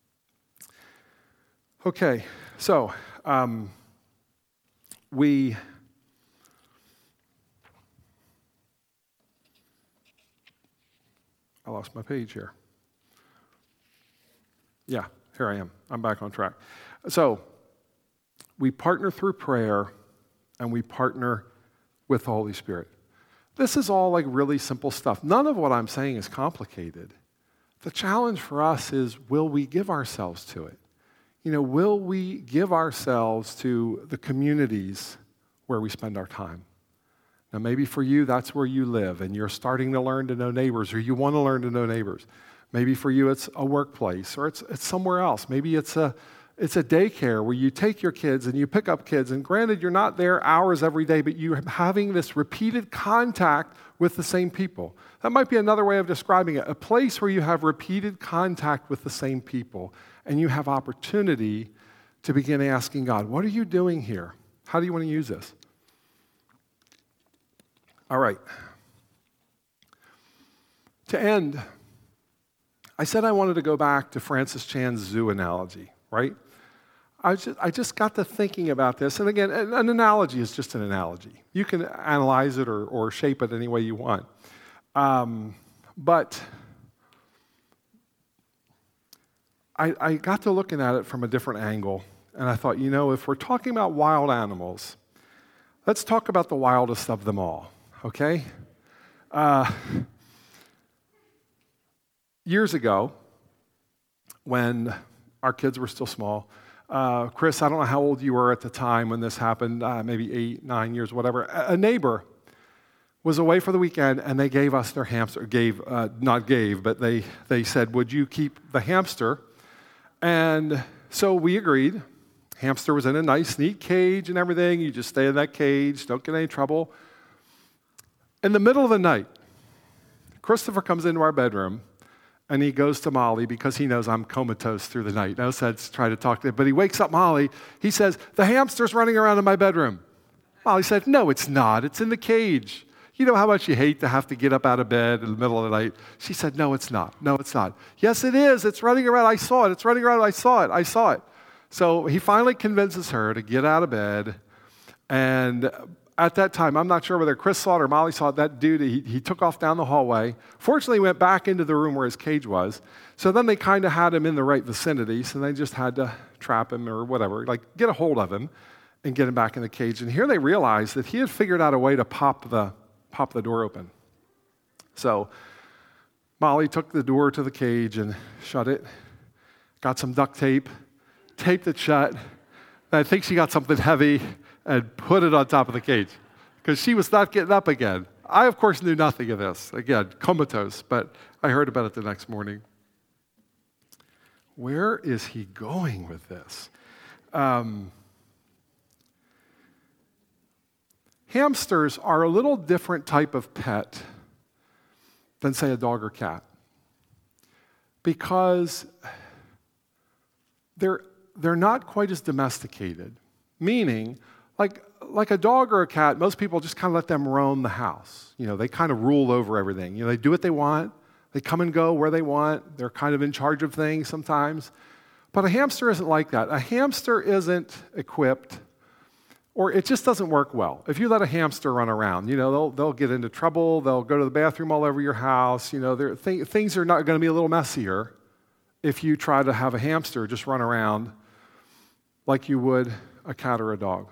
S1: Okay, so I lost my page here. Yeah, here I am. I'm back on track. So, we partner through prayer and we partner with the Holy Spirit. This is all like really simple stuff. None of what I'm saying is complicated. The challenge for us is, will we give ourselves to it? Will we give ourselves to the communities where we spend our time? Now, maybe for you, that's where you live, and you're starting to learn to know neighbors, or you want to learn to know neighbors. Maybe for you, it's a workplace, or it's somewhere else. Maybe it's a daycare where you take your kids and you pick up kids, and granted, you're not there hours every day, but you're having this repeated contact with the same people. That might be another way of describing it, a place where you have repeated contact with the same people, and you have opportunity to begin asking God, what are you doing here? How do you want to use this? All right. To end, I said I wanted to go back to Francis Chan's zoo analogy, right? I just got to thinking about this. And again, an analogy is just an analogy. You can analyze it or shape it any way you want. But I got to looking at it from a different angle. And I thought, if we're talking about wild animals, let's talk about the wildest of them all, okay? Years ago, when our kids were still small, Chris, I don't know how old you were at the time when this happened, maybe 8, 9 years, whatever. A neighbor was away for the weekend, and they gave us their hamster. But they said, would you keep the hamster? And so we agreed. Hamster was in a nice, neat cage and everything. You just stay in that cage, don't get any trouble. In the middle of the night, Christopher comes into our bedroom, and he goes to Molly because he knows I'm comatose through the night. No sense trying to talk to him. But he wakes up Molly. He says, the hamster's running around in my bedroom. Molly said, no, it's not. It's in the cage. You know how much you hate to have to get up out of bed in the middle of the night? She said, no, it's not. No, it's not. Yes, it is. It's running around. I saw it. It's running around. I saw it. I saw it. So he finally convinces her to get out of bed. And at that time, I'm not sure whether Chris saw it or Molly saw it, that dude, he took off down the hallway. Fortunately, he went back into the room where his cage was. So then they kind of had him in the right vicinity, so they just had to trap him or whatever, like get a hold of him and get him back in the cage. And here they realized that he had figured out a way to pop the door open. So Molly took the door to the cage and shut it, got some duct tape, taped it shut. I think she got something heavy and put it on top of the cage because she was not getting up again. I, of course, knew nothing of this. Again, comatose, but I heard about it the next morning. Where is he going with this? Hamsters are a little different type of pet than, say, a dog or cat because they're not quite as domesticated, meaning like a dog or a cat, most people just kind of let them roam the house. They kind of rule over everything. They do what they want. They come and go where they want. They're kind of in charge of things sometimes. But a hamster isn't like that. A hamster isn't equipped, or it just doesn't work well. If you let a hamster run around, they'll get into trouble. They'll go to the bathroom all over your house. Things are not going to be a little messier if you try to have a hamster just run around like you would a cat or a dog.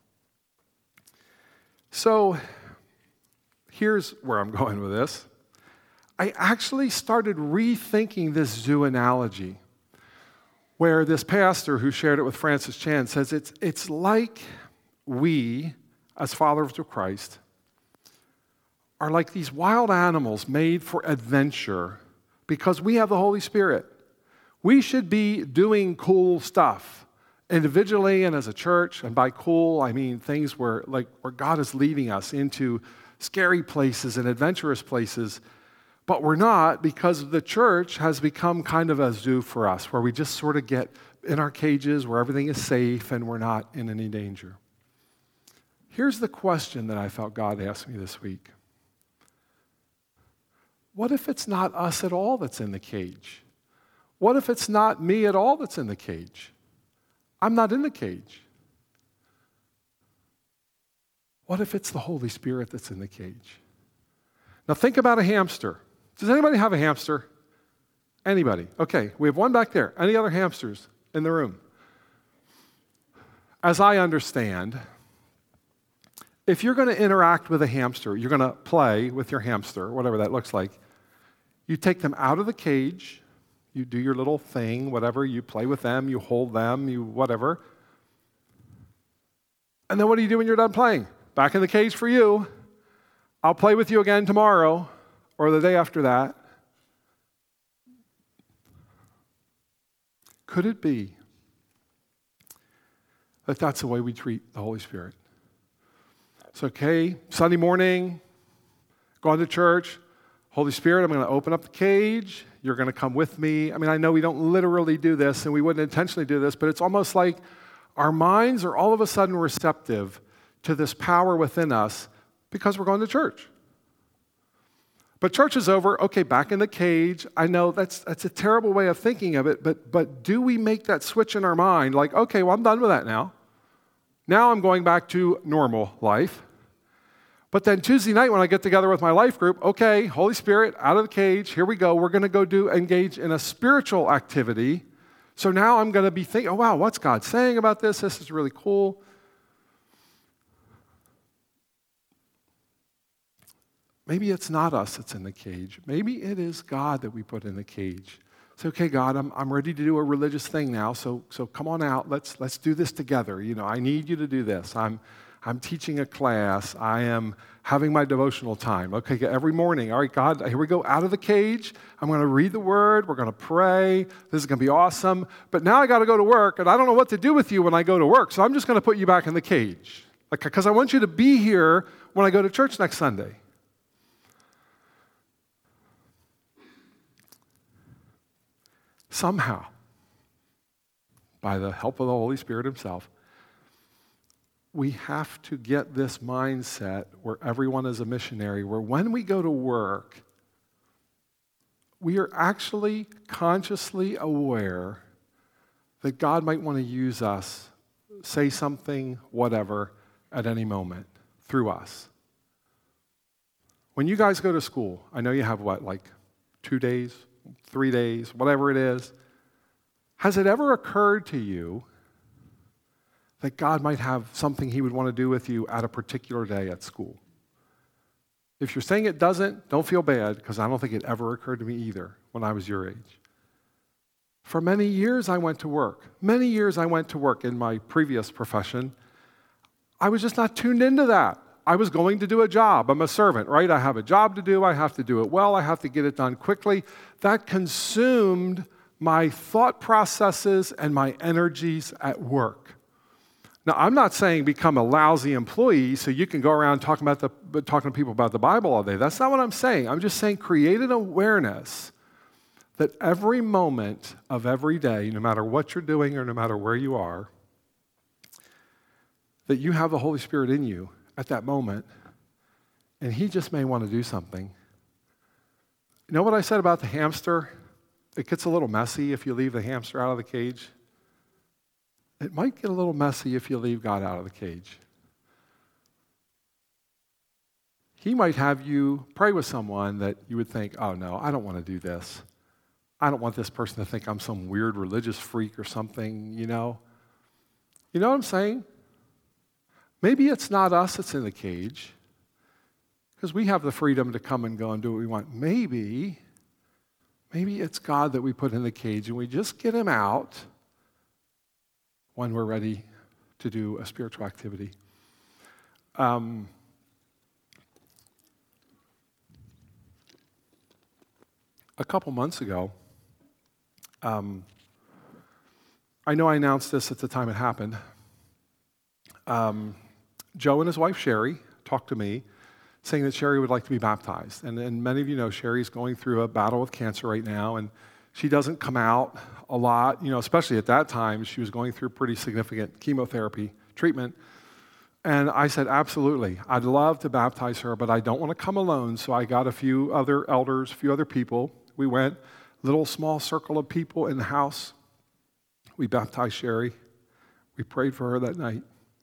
S1: So here's where I'm going with this. I actually started rethinking this zoo analogy where this pastor who shared it with Francis Chan says it's like we, as followers of Christ, are like these wild animals made for adventure because we have the Holy Spirit. We should be doing cool stuff individually and as a church, and by cool, I mean things where God is leading us into scary places and adventurous places, but we're not because the church has become kind of a zoo for us, where we just sort of get in our cages where everything is safe and we're not in any danger. Here's the question that I felt God asked me this week. What if it's not us at all that's in the cage? What if it's not me at all that's in the cage? I'm not in the cage. What if it's the Holy Spirit that's in the cage? Now think about a hamster. Does anybody have a hamster? Anybody? Okay, we have one back there. Any other hamsters in the room? As I understand, if you're going to interact with a hamster, you're going to play with your hamster, whatever that looks like, you take them out of the cage You do your little thing, whatever. You play with them, you hold them, you whatever. And then what do you do when you're done playing? Back in the cage for you. I'll play with you again tomorrow or the day after that. Could it be that that's the way we treat the Holy Spirit? It's okay, Sunday morning, going to church. Holy Spirit, I'm going to open up the cage. You're going to come with me. I mean, I know we don't literally do this, and we wouldn't intentionally do this, but it's almost like our minds are all of a sudden receptive to this power within us because we're going to church. But church is over. Okay, back in the cage. I know that's a terrible way of thinking of it, but do we make that switch in our mind? Like, okay, well, I'm done with that now. Now I'm going back to normal life. But then Tuesday night when I get together with my life group, okay, Holy Spirit, out of the cage, here we go. We're going to go engage in a spiritual activity. So now I'm going to be thinking, oh, wow, what's God saying about this? This is really cool. Maybe it's not us that's in the cage. Maybe it is God that we put in the cage. Say, okay, God, I'm ready to do a religious thing now, so come on out. Let's do this together. You know, I need you to do this. I'm teaching a class. I am having my devotional time. Okay, every morning. All right, God, here we go out of the cage. I'm going to read the word. We're going to pray. This is going to be awesome. But now I got to go to work, and I don't know what to do with you when I go to work, so I'm just going to put you back in the cage. Because I want you to be here when I go to church next Sunday. Somehow, by the help of the Holy Spirit himself, we have to get this mindset where everyone is a missionary, where when we go to work, we are actually consciously aware that God might want to use us, say something, whatever, at any moment through us. When you guys go to school, I know you have 2 days, 3 days, whatever it is. Has it ever occurred to you that God might have something he would want to do with you at a particular day at school? If you're saying it doesn't, don't feel bad, because I don't think it ever occurred to me either when I was your age. For many years I went to work. Many years I went to work in my previous profession. I was just not tuned into that. I was going to do a job. I'm a servant, right? I have a job to do. I have to do it well. I have to get it done quickly. That consumed my thought processes and my energies at work. Now, I'm not saying become a lousy employee so you can go around talking to people about the Bible all day. That's not what I'm saying. I'm just saying create an awareness that every moment of every day, no matter what you're doing or no matter where you are, that you have the Holy Spirit in you at that moment, and he just may want to do something. You know what I said about the hamster? It gets a little messy if you leave the hamster out of the cage. It might get a little messy if you leave God out of the cage. He might have you pray with someone that you would think, oh no, I don't want to do this. I don't want this person to think I'm some weird religious freak or something, you know. You know what I'm saying? Maybe it's not us that's in the cage, because we have the freedom to come and go and do what we want. Maybe it's God that we put in the cage, and we just get him out when we're ready to do a spiritual activity. A couple months ago, I know I announced this at the time it happened. Joe and his wife, Sherry, talked to me saying that Sherry would like to be baptized. And many of you know Sherry's going through a battle with cancer right now, and she doesn't come out a lot, you know, especially at that time. She was going through pretty significant chemotherapy treatment. And I said, absolutely, I'd love to baptize her, but I don't want to come alone. So I got a few other elders, a few other people. We went, little small circle of people in the house. We baptized Sherry. We prayed for her that night.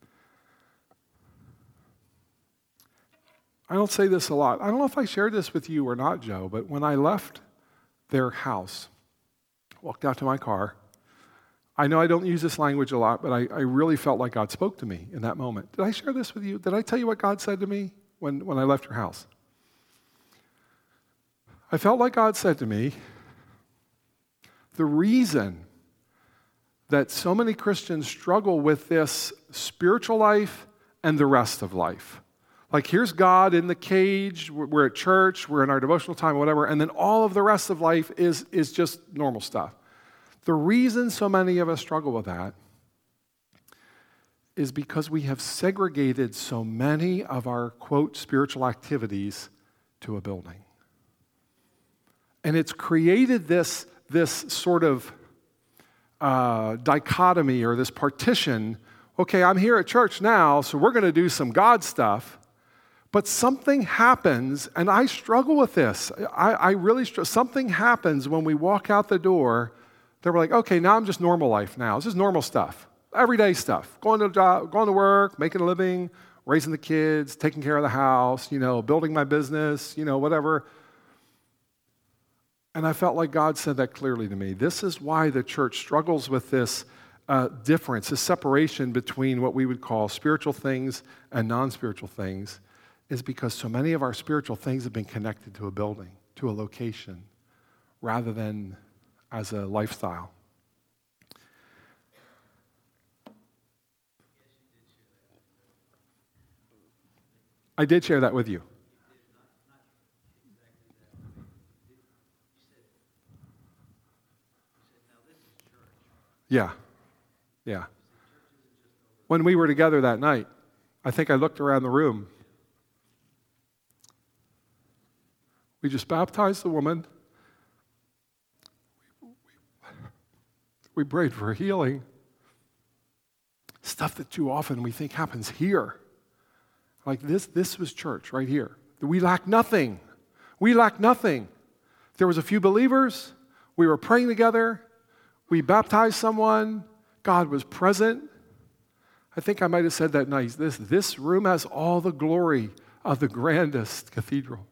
S1: I don't say this a lot. I don't know if I shared this with you or not, Joe, but when I left their house, walked out to my car, I know I don't use this language a lot, but I really felt like God spoke to me in that moment. Did I share this with you? Did I tell you what God said to me when I left your house? I felt like God said to me, The reason that so many Christians struggle with this spiritual life and the rest of life. Like, here's God in the cage, we're at church, we're in our devotional time, whatever, and then all of the rest of life is just normal stuff. The reason so many of us struggle with that is because we have segregated so many of our, quote, spiritual activities to a building. And it's created this sort of dichotomy or this partition. Okay, I'm here at church now, so we're going to do some God stuff. But something happens, and I struggle with this. I really struggle. Something happens when we walk out the door. They're like, okay, now I'm just normal life now. This is normal stuff, everyday stuff. Going to job, going to work, making a living, raising the kids, taking care of the house, building my business, whatever. And I felt like God said that clearly to me. This is why the church struggles with this difference, this separation between what we would call spiritual things and non-spiritual things, is because so many of our spiritual things have been connected to a building, to a location, rather than as a lifestyle. I did share that with you. Yeah. When we were together that night, I think I looked around the room. We just baptized the woman. We prayed for healing. Stuff that too often we think happens here. Like this was church right here. We lack nothing. We lack nothing. There was a few believers. We were praying together. We baptized someone. God was present. I think I might have said that night, this room has all the glory of the grandest cathedral.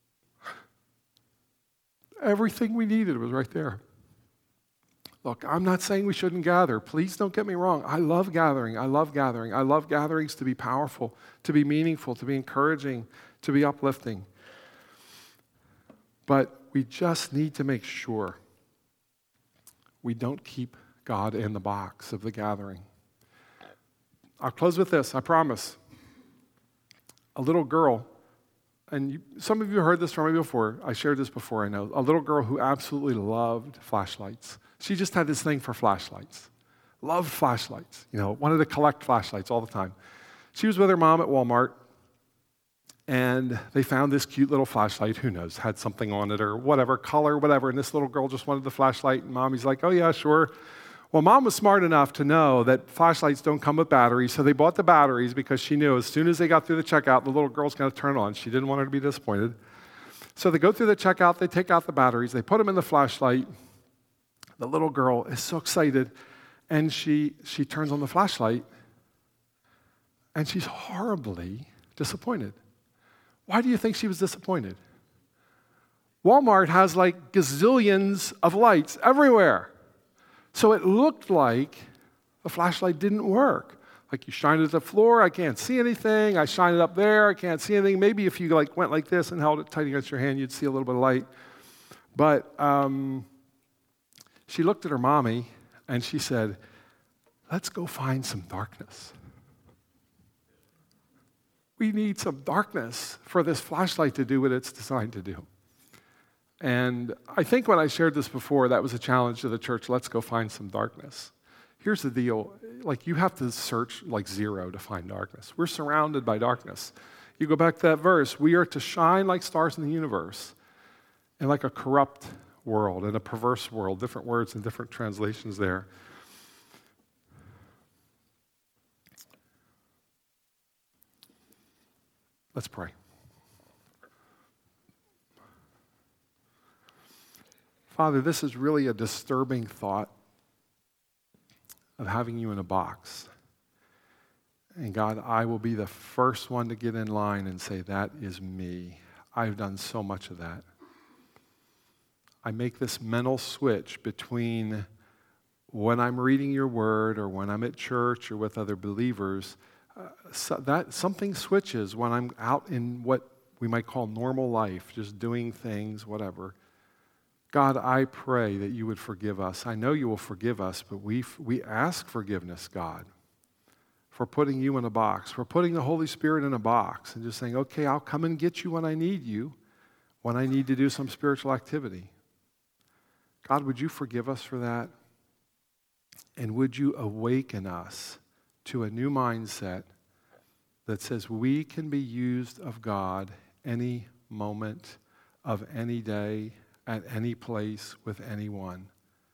S1: Everything we needed was right there. Look, I'm not saying we shouldn't gather. Please don't get me wrong. I love gathering. I love gatherings to be powerful, to be meaningful, to be encouraging, to be uplifting. But we just need to make sure we don't keep God in the box of the gathering. I'll close with this, I promise. A little girl, and some of you heard this from me before. I shared this before, I know. A little girl who absolutely loved flashlights. She just had this thing for flashlights. Loved flashlights. Wanted to collect flashlights all the time. She was with her mom at Walmart, and they found this cute little flashlight. Who knows, had something on it or whatever, color, whatever. And this little girl just wanted the flashlight, and mommy's like, oh yeah, sure. Well, mom was smart enough to know that flashlights don't come with batteries, so they bought the batteries because she knew as soon as they got through the checkout, the little girl's going to turn it on. She didn't want her to be disappointed. So they go through the checkout, they take out the batteries, they put them in the flashlight. The little girl is so excited, and she turns on the flashlight, and she's horribly disappointed. Why do you think she was disappointed? Walmart has like gazillions of lights everywhere. So it looked like the flashlight didn't work. Like you shine it at the floor, I can't see anything. I shine it up there, I can't see anything. Maybe if you went like this and held it tight against your hand, you'd see a little bit of light. But she looked at her mommy and she said, let's go find some darkness. We need some darkness for this flashlight to do what it's designed to do. And I think when I shared this before, that was a challenge to the church. Let's go find some darkness. Here's the deal. You have to search zero to find darkness. We're surrounded by darkness. You go back to that verse. We are to shine like stars in the universe in a corrupt world, in a perverse world. Different words and different translations there. Let's pray. Father, this is really a disturbing thought of having you in a box. And God, I will be the first one to get in line and say, that is me. I've done so much of that. I make this mental switch between when I'm reading your word or when I'm at church or with other believers. That something switches when I'm out in what we might call normal life, just doing things, whatever. God, I pray that you would forgive us. I know you will forgive us, but we ask forgiveness, God, for putting you in a box, for putting the Holy Spirit in a box and just saying, okay, I'll come and get you when I need you, when I need to do some spiritual activity. God, would you forgive us for that? And would you awaken us to a new mindset that says we can be used of God any moment of any day, at any place, with anyone.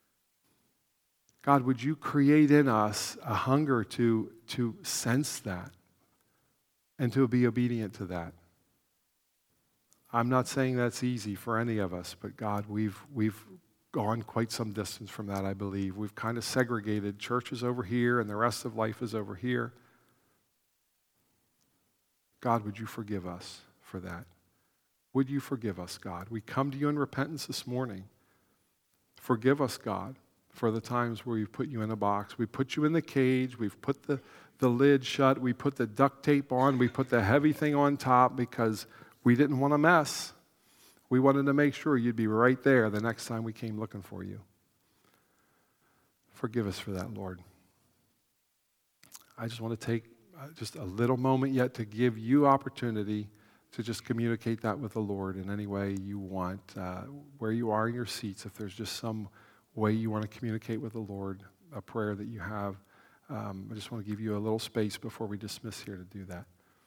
S1: God, would you create in us a hunger to sense that and to be obedient to that? I'm not saying that's easy for any of us, but God, we've gone quite some distance from that, I believe. We've kind of segregated. Church is over here and the rest of life is over here. God, would you forgive us for that? Would you forgive us, God? We come to you in repentance this morning. Forgive us, God, for the times where we've put you in a box. We put you in the cage. We've put the lid shut. We put the duct tape on. We put the heavy thing on top because we didn't want to mess. We wanted to make sure you'd be right there the next time we came looking for you. Forgive us for that, Lord. I just want to take just a little moment yet to give you opportunity to just communicate that with the Lord in any way you want, where you are in your seats. If there's just some way you want to communicate with the Lord, a prayer that you have, I just want to give you a little space before we dismiss here to do that.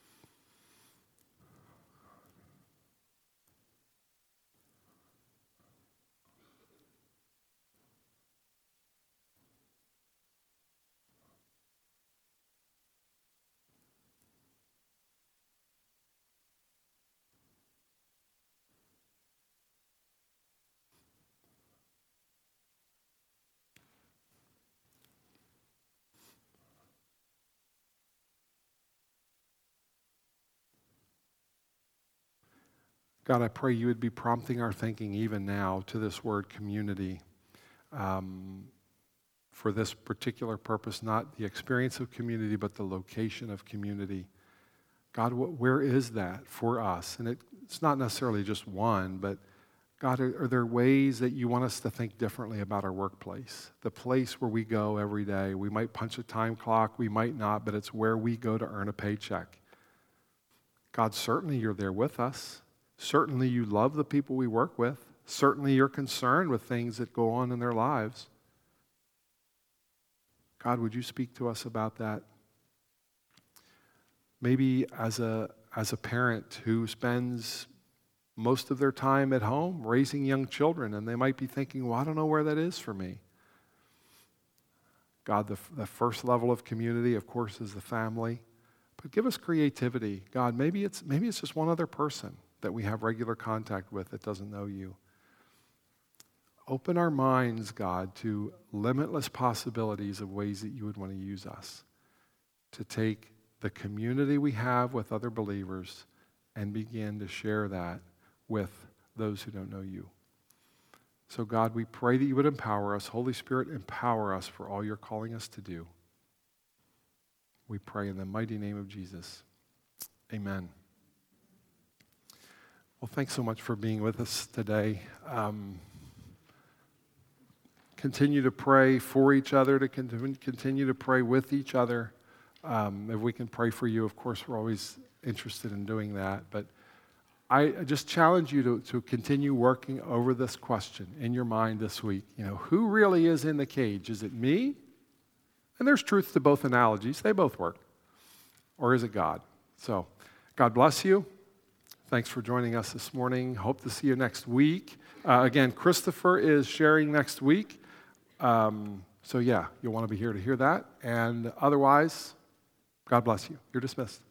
S1: God, I pray you would be prompting our thinking even now to this word community for this particular purpose, not the experience of community, but the location of community. God, where is that for us? And it's not necessarily just one, but God, are there ways that you want us to think differently about our workplace? The place where we go every day. We might punch a time clock, we might not, but it's where we go to earn a paycheck. God, certainly you're there with us. Certainly you love the people we work with. Certainly you're concerned with things that go on in their lives. God, would you speak to us about that? Maybe as a parent who spends most of their time at home raising young children, and they might be thinking, well, I don't know where that is for me. God, the first level of community, of course, is the family. But give us creativity. God, maybe it's just one other person that we have regular contact with that doesn't know you. Open our minds, God, to limitless possibilities of ways that you would want to use us to take the community we have with other believers and begin to share that with those who don't know you. So God, we pray that you would empower us. Holy Spirit, empower us for all you're calling us to do. We pray in the mighty name of Jesus. Amen. Well, thanks so much for being with us today. Continue to pray for each other, to continue to pray with each other. If we can pray for you, of course, we're always interested in doing that. But I just challenge you to continue working over this question in your mind this week. You know, who really is in the cage? Is it me? And there's truth to both analogies. They both work. Or is it God? So, God bless you. Thanks for joining us this morning. Hope to see you next week. Again, Christopher is sharing next week. So yeah, you'll want to be here to hear that. And otherwise, God bless you. You're dismissed.